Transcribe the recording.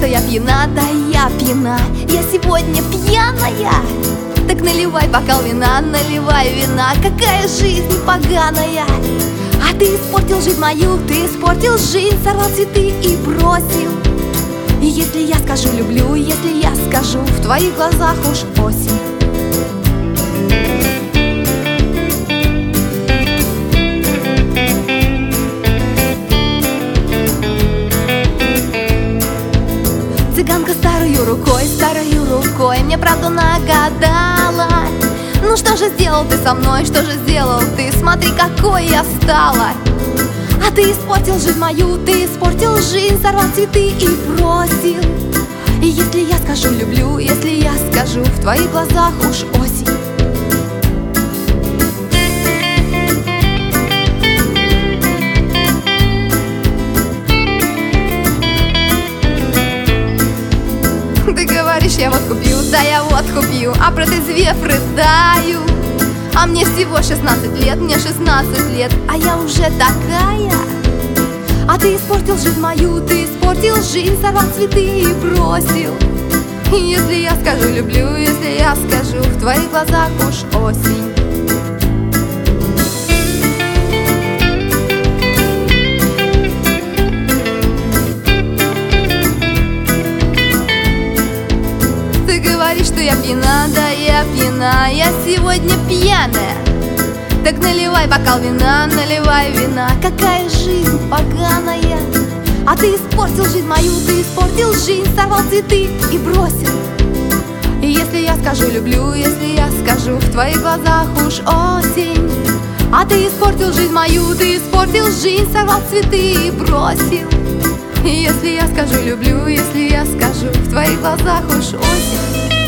что я пьяна, да я пьяна. Я сегодня пьяная. Так наливай бокал вина, наливай вина. Какая жизнь поганая. А ты испортил жизнь мою, ты испортил жизнь, сорвал цветы и бросил. И если я скажу люблю, если я скажу, в твоих глазах уж осень. Цыганка старою рукой мне правду нагадала. Ну что же сделал ты со мной, что же сделал ты? Смотри, какой я стала. А ты испортил жизнь мою, ты испортил жизнь, сорвал цветы и бросил. И если я скажу люблю, если я скажу, в твоих глазах уж осень. Ты говоришь, я водку пью, да я водку пью, а протрезвев рыдаю. А мне всего 16 лет, мне 16 лет, а я уже такая. А ты испортил жизнь мою, ты испортил жизнь, сорвал цветы и бросил. И если я скажу люблю, если я скажу, в твоих глазах уж осень. Ты говоришь, что я пьяна, да я пьяна, я сегодня пьяная. Так наливай бокал вина, наливай вина. Какая жизнь поганая. А ты испортил жизнь мою, ты испортил жизнь, сорвал цветы и бросил. И если я скажу люблю, если я скажу, в твоих глазах уж осень. А ты испортил жизнь мою, ты испортил жизнь, сорвал цветы и бросил. И если я скажу люблю, если я скажу, в твоих глазах уж осень.